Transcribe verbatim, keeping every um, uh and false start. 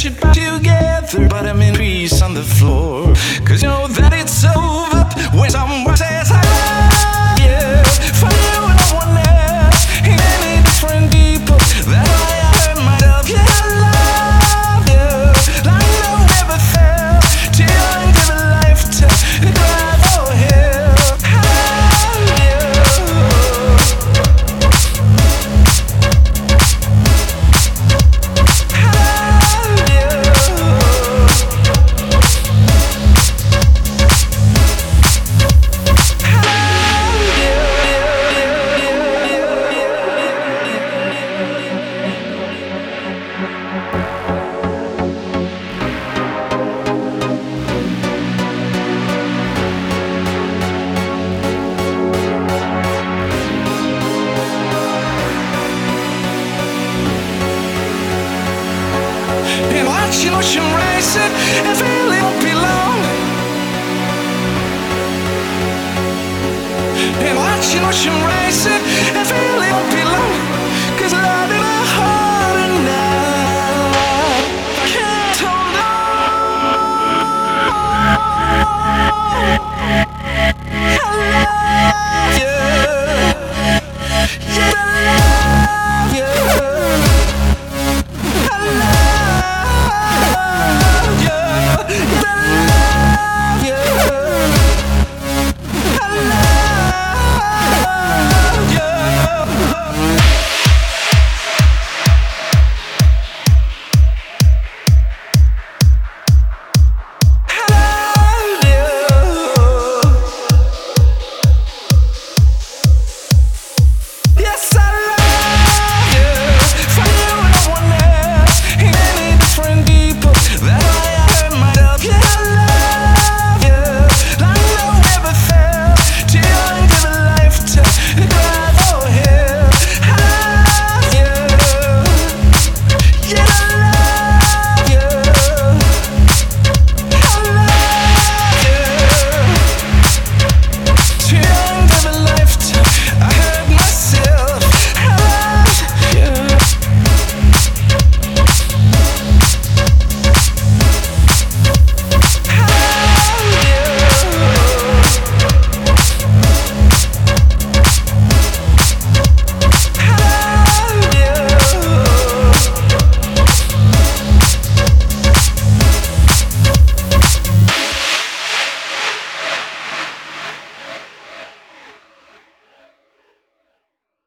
should be together, but I'm in peace on the floor. Cause you know that it's over when someone says I love you. For you and no one else, in any different people. That's why I hurt myself. Yeah, I love you like no one ever felt. Till I give a life to cry for him. I love you. And watching ocean rising and feeling won't be long. And watching ocean rising and feeling won't be long.